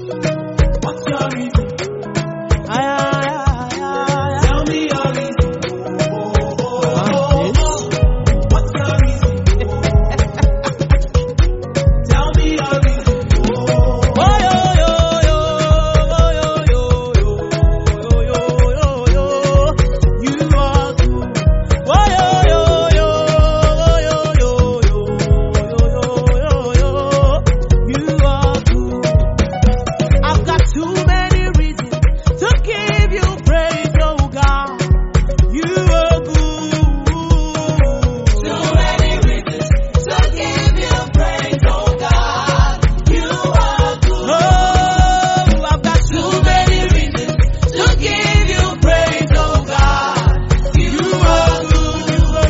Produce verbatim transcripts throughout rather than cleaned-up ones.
What's your reason? Ay, ay, ay, ay. Tell me your reason. What's your reason? Tell me your reason. Oh, yo, yo, yo, oh, yo, yo, yo, yo, yo, yo, yo. You are good. Oh, yo, yo, yo, oh, yo, yo, yo, yo, yo, yo, yo. You are good. I've got too many reasons to give you praise, oh God. You are good. Too many reasons to give you praise, oh God. You are good. Oh, I've got too many reasons To give you praise, oh God. You are good.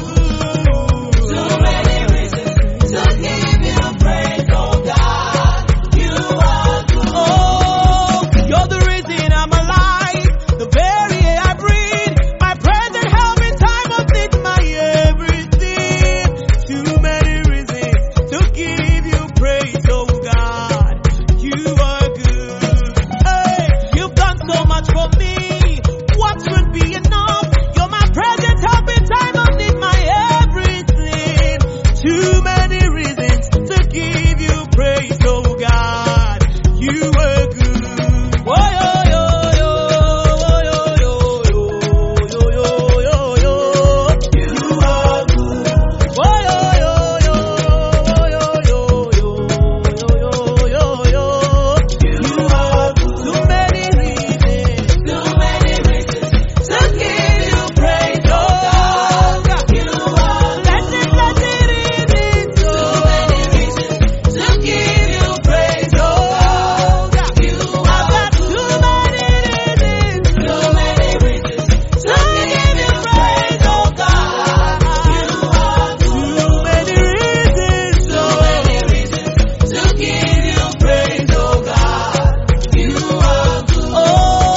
Too many reasons to give you praise, oh God. You are good. Oh, you're the reason I'm alive, the very air I breathe, my present help in time of need, my everything. Too many reasons to give you praise, oh God. You are good. Hey, you've done so much for me. What would be enough? You're my present help in time of need, my everything. Too many reasons to give you praise, oh God. You are good. Oh, yo, yo, yo, oh, yo, yo, yo, yo, yo, yo, yo. You are good. Oh, yo, yo, yo, oh, yo, yo, yo, yo, yo, yo, yo. You are good. Too many reasons. Too many reasons to give you praise, oh God. You are Plenty, plenty reasons. Too many reasons to give you praise, oh God. You I've are got too many reasons. Too many reasons to give you praise, oh God. You are Too many reasons. Too many reasons to give you praise, oh God. You are good. Oh,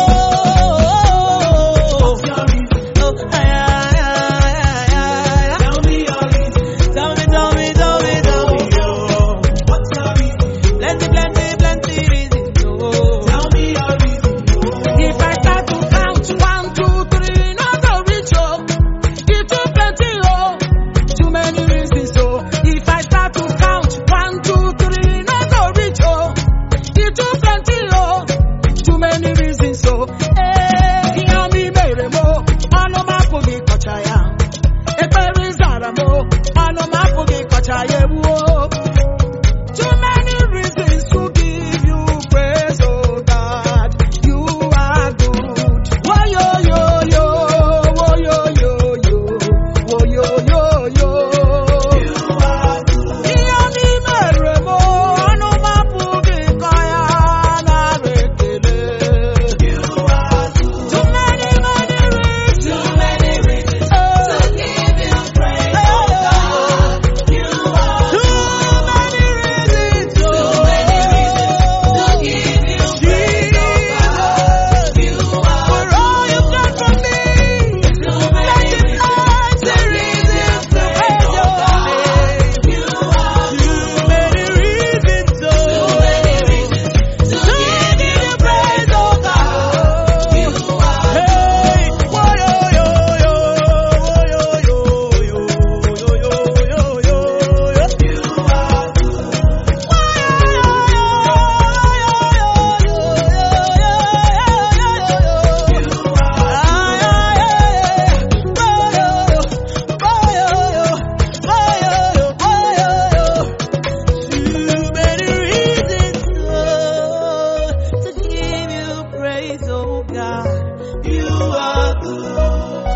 What's your reason? oh, ay, ay, ay, ay, ay. Tell me your reason. Tell me, tell me, tell me, tell me, oh. What's your reason? Plenty, plenty, plenty reasons, oh. Tell me your reason. If I start to count one, two, three, not go reach oh. It too plenty oh, too many reasons oh. If I start to count one, two, three, not go reach oh. It too plenty oh, too many reasons oh. Eh, yami mere mo, ano mapugi kochaya. Ekperi zara mo, ano mapugi kochaya wo. Too many reasons to give you praise, oh God. You are good. Oh yo yo yo, oh yo yo yo, oh yo yo yo. You are good. Iyani mere mo, ano mapugi kaya na rekele. You are good. Too many many reasons. Too many reasons to give you praise, oh God. You are Too many reasons, Too many reasons to give you praise, oh God. You for are all you've done for me. Too many reasons to give you praise, oh God. You are Too many reasons, Too many reasons to give you praise, oh God. You are Hey, whoa, yo, yo, yo, yo, yo, yo, yo, yo, yo, yo, yo. You are Too many reasons to give you praise, oh God. You are good.